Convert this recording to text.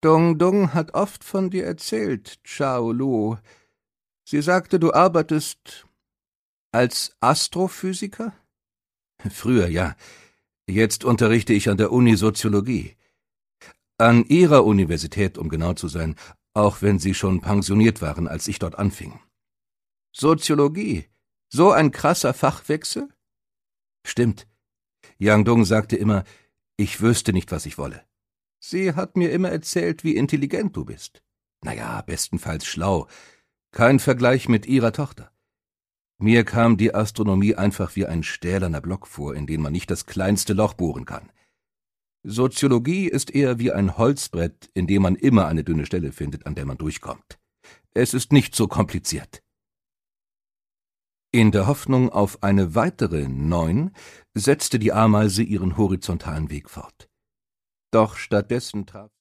Dong Dong hat oft von dir erzählt, Chao Lu. Sie sagte, du arbeitest als Astrophysiker? Früher, ja. Jetzt unterrichte ich an der Uni Soziologie. An Ihrer Universität, um genau zu sein, auch wenn Sie schon pensioniert waren, als ich dort anfing. Soziologie? So ein krasser Fachwechsel? Stimmt. Yang Dong sagte immer, ich wüsste nicht, was ich wolle. Sie hat mir immer erzählt, wie intelligent du bist. Naja, bestenfalls schlau. Kein Vergleich mit ihrer Tochter. Mir kam die Astronomie einfach wie ein stählerner Block vor, in den man nicht das kleinste Loch bohren kann. Soziologie ist eher wie ein Holzbrett, in dem man immer eine dünne Stelle findet, an der man durchkommt. Es ist nicht so kompliziert. In der Hoffnung auf eine weitere 9 setzte die Ameise ihren horizontalen Weg fort. Doch stattdessen traf